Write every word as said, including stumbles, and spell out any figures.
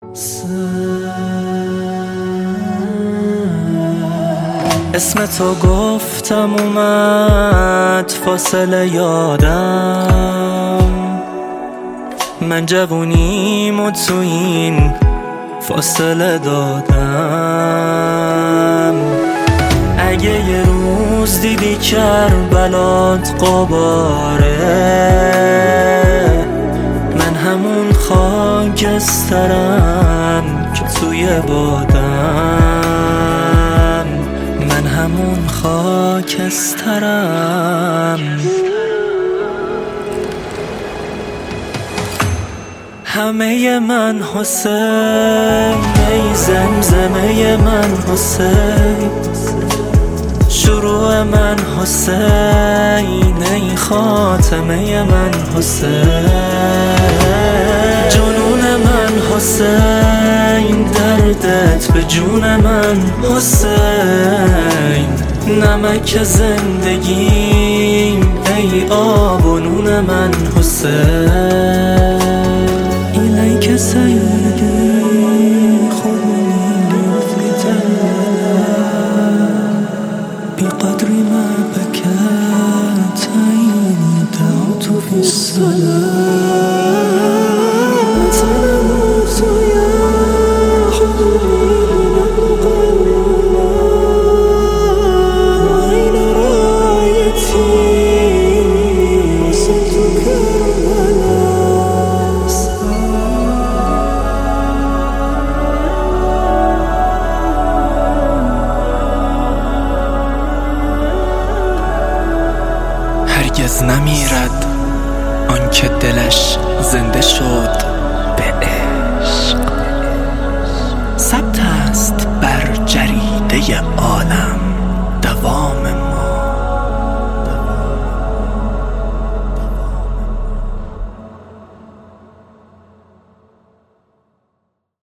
اسم تو گفتم اومد فاصله یادم، من جوونیمو تو این فاصله دادم. اگه یه روز دیدی کربلات غباره، من همون خاکسترم که توی بادم، من همون خاکسترم. همه من حسین، ای زمزمه من حسین، شروع من حسین، ای خاتمه من حسین، جنون من حسین، دردت به جون من حسین، نمک زندگیم، ای آب و نون من حسین. إليك سيدي خذني بالفتاة، بقدر ما بكت عيني دعوت في الصلاة، تنمت يا حبيبي نبقى أين رايتي وصلت كربلاء. هرگز نمیرد آن که دلش زنده شد به عشق، ثبت است بر جریده عالم.